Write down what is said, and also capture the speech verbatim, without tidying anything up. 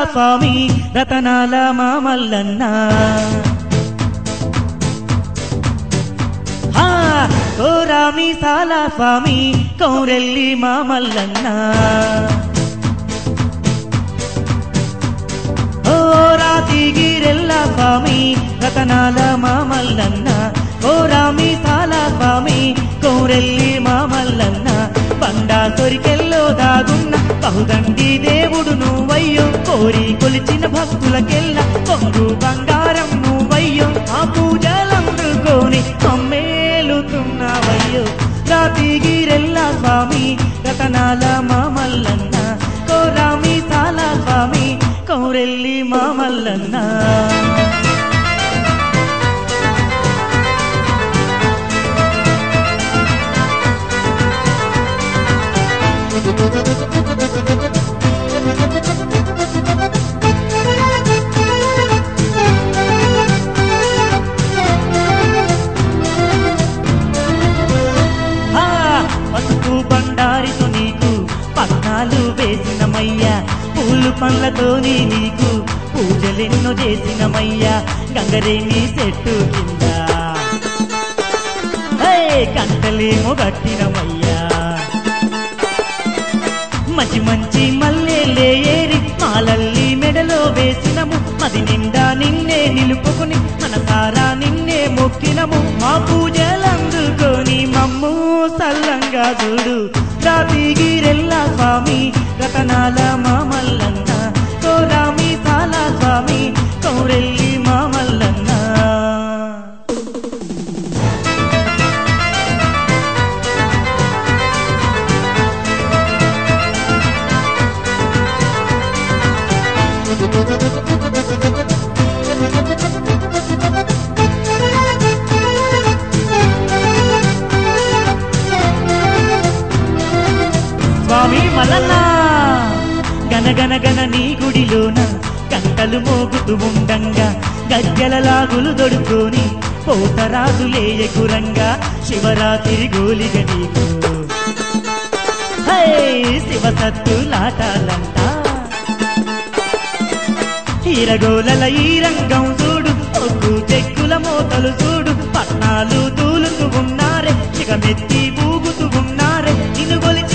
స్వామి రతనాల మామల్లన్న కోరామి సాలా స్వామి కౌరెల్లి మామల్లన్న ఓ రాతిగిరెల్ల స్వామి రతనాల మామల్లన్న కోరామి సాలా స్వామి కౌరెల్లి మామల్లన్న బండా సొరికెల్లో దాగున్న బహుదండి దేవుడు నువ్వయ్యో కోరి కొలిచిన భక్తులకెల్ల కొంగు బంగారం నువ్వయ్యో ఆ పూజలందుకోని అమ్మేలుతున్నావయ్యో రాతిగిరెల్ల స్వామి రతనాల మామల్లన్న కోరామి సాలా స్వామి కౌరెల్లి మామల్లన్న పసుపు బండారితో నీకు పట్నాలు వేసినమయ్యా పూలు పండ్లతోని నీకు పూజలెన్నో చేసినమయ్యా గంగరేణి చెట్టు కింద గంటలేమో కట్టినమయ్యా మంచి మంచి మల్లెలే ఏరి మాలల్లి మెడలో వేసినము మది నిండా నిన్నే నిలుపుకుని మనసారా నిన్నే మొక్కినము మా పూజలందుకొని మమ్ము సల్లంగా చూడు రాతిగిరెల్ల స్వామి రతనాల మామల్లన్న కోరామి సాలా స్వామి కౌరెల్లి మామల్లన్న స్వామి మల్లన్న గనగన గన నీ గుడిలోన గంటలు మోగుతూ ఉండంగా గజ్జల లాగులు దొడుకొని పోతరాజులేయకురంగా శివరాత్రి గోలిగ నీకు శివసత్తులాటాలంట ఈరగోలల ఈ రంగం చూడు ఒగ్గు చెక్కుల మోతలు చూడు పట్నాలు తూలుతూ ఉన్నారే చిగమెత్తి ఊగుతూ ఉన్నారే నిన్ను గొలిచి